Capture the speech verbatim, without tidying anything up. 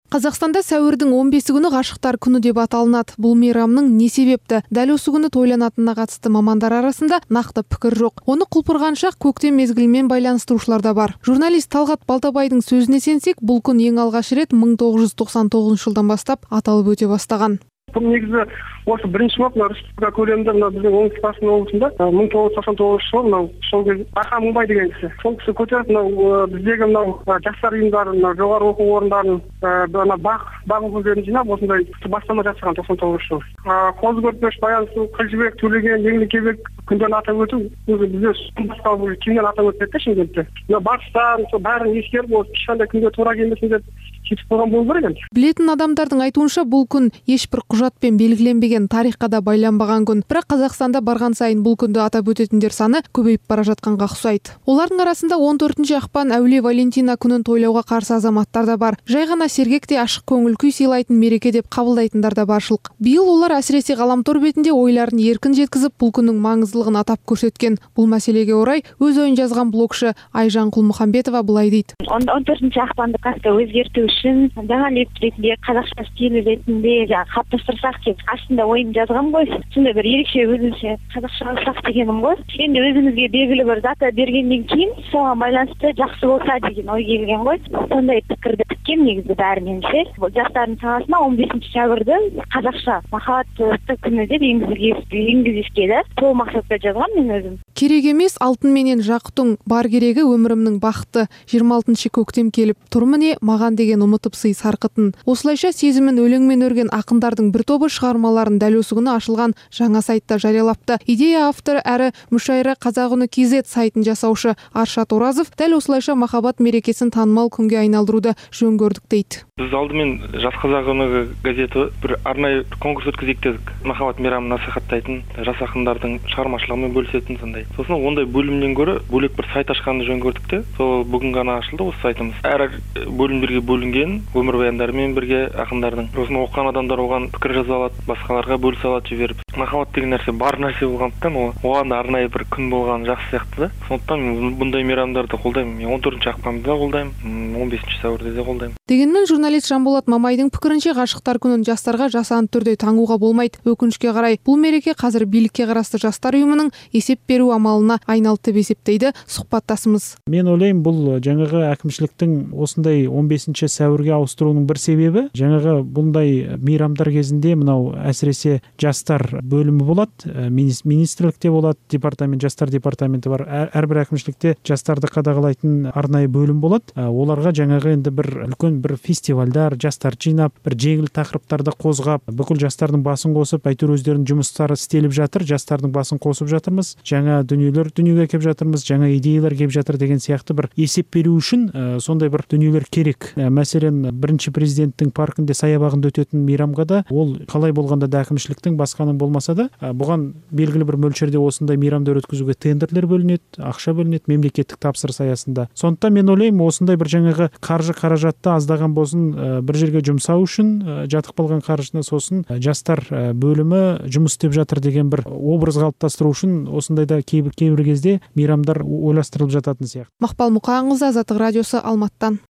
Қазақстанда сәуірдің он бесі күні ғашықтар күні деп аталынады. Бұл мейрамның не себепті? Дәл осы күні тойланатынына қатысты мамандар арасында нақты пікір жоқ. Оны құлпырған шақ көктем мезгілімен байланыстырушылар да бар. Журналист Талғат Балтабайдың сөзіне сенсек, бұл күн ең алғаш рет мың тоғыз жүз тоқсан тоғызыншы жылдан бастап аталып өте бастаған. Бұл негізі осы бірінші мына республика көлемінде мына біздің оңтүстік қазақстан облысында мың тоғыз жүз тоқсан тоғызыншы жылы мынау сол кез Ақан Мыңбай деген кісі. Сол кісі көтеріп мынау біздегі мынау жастар ұйымдарын, мынау жоғары оқу орындарын, ана бақ бақ өкілдерін жинап осындай бастама жасаған тоқсан тоғызыншы жылы. Қозы көрпеш, баян сұлу, қыз жібек, төлеген, еңлікебек күндерін атап өту өзі бізде басқа бір кеңінен атап өтеді Шымкентте. Мына батыстан сол бәрін ескеріп осы ешқандай күнге тура келмесін деп сөйтіп қойған болу керек енді. Білетін адамдардың айтуынша бұл күн ешбір құжатпен белгіленбеген, тарихқа да байланбаған күн. Бірақ Қазақстанда барған сайын бұл күнді атап өтетіндер саны көбейіп бара жатқанға ұқсайды. Олардың арасында он төртінші ақпан әулие Валентина күнін тойлауға қарсы азаматтар да бар. Жай ғана сергекте ашық көңіл күй сыйлайтын мереке деп қабылдайтындар да баршылық. Биыл олар әсіресе ғаламтор бетінде ойларын еркін жеткізіп, бұл күннің маңыздылығын атап көрсеткен. Бұл мәселеге орай өз ойын жазған блогшы Айжан Құлмұхамбетова былай дейді. он төртінші ақпанды қайта өзгерту үшін жаңа леп ретінде, қазақша стиль ретінде қалыптастырсақ деп астында ойын жазған ғой. Сондай бір ерекше өзінше қазақша алсақ дегенім ғой. Енді өзімізге белгілі бір дата бергеннен кейін соған байланысты жақсы болса деген ой келген ғой. Сондай пікірді тіккен негізі бәріненше. Жастардың санасына он бесінші сәуірді қазақша махаббат күні деп енгізгенде сол мақсатта жазған мен өзім. Керек емес алтын менен жақұтың, бар керегі өмірімнің бақыты. жиырма алтыншы көктем келіп тұр міне, маған деген ұмытып сый сарқытын. Осылайша сезімін өлеңмен өрген ақындардың бір тобы шығармаларын дәл осы күні ашылған жаңа сайтта жариялапты. Идея авторы әрі мүшайра Қазақ үні кз сайтын жасаушы Аршат Оразов дәл осылайша махаббат мерекесін танымал күнге айналдыруды жөн көрдік дейді. Біз алдымен Жас Қазақ үні газеті бір арнайы конкурс өткізейік дедік. Махаббат мейрамын насихаттайтын, жас ақындардың шығармашылығымен бөлісетін сондай. Сосын ондай бөлімнен гөрі бөлек бір сайт ашқанды жөн көрдік те. Сол бүгін ғана ашылды осы сайтымыз. Әр бөлімдерге бөлінген өмірбаяндарымен бірге ақындардың. Сосын оқыған адамдар оған пікір жаза алады, басқаларға бөлісе алады жіберіп. Махаббат деген нәрсе бар нәрсе болғандықтан оған арнайы бір күн болған жақсы сияқты да. Сондықтан бұндай мейрамдарды қолдаймын. он төртінші ақпанды да қолдаймын, он бесінші сәуірде де қолдаймын. Дегенмен журналист Жанболат Мамайдың пікірінше ғашықтар күнін жастарға жасанды түрде таңуға болмайды. Өкінішке қарай бұл мереке қазір билікке қарасты жастар ұйымының есеп беру амалына айналды деп есептейді сұхбаттасымыз. Мен ойлаймын, бұл жаңағы әкімшіліктің осындай он бесінші сәуірге ауыстыруының бір себебі, жаңағы бұндай мейрамдар кезінде мынау әсіресе жастар бөлімі болады, министрлікте болады, департамент, жастар департаменті бар. Әрбір әкімшілікте жастарды қадағалайтын арнайы бөлім болады. Оларға жаңағы енді бір үлкен бір фестивальдар, жастар жинап, бір жеңіл тақырыптарды қозғап, бүкіл жастардың басын қосып, әйтеуір өздерінің жұмыстары істеліп жатыр, жастардың басын қосып жатырмыз, жаңа дүниелер дүниеге келіп жатырмыз, жаңа идеялар келіп жатыр деген сияқты бір есеп беру үшін ә, сондай бір дүниелер керек. Ә, мәселен, бірінші президенттің паркінде, саябағында өтетін мейрамға да ол қалай болғанда да әкімшіліктің басқаның болмаса да ә, бұған белгілі бір мөлшерде осындай мейрамдар өткізуге тендерлер бөлінеді, ақша бөлінеді мемлекеттік тапсырыс аясында. Сондықтан мен ойлаймын, осындай бір жаңағы қаржы қаражатты аздаған болсын ә, бір жерге жұмсау үшін ә, жатып қалған қаржыны сосын ә, жастар ә, бөлімі жұмыс істеп жатыр деген бір образ қалыптастыру үшін осындайда кейбір кейбір кезде мейрамдар ойластырылып жататын сияқты. Мақпал Мұқанқызы, Азаттық радиосы, Алматыдан.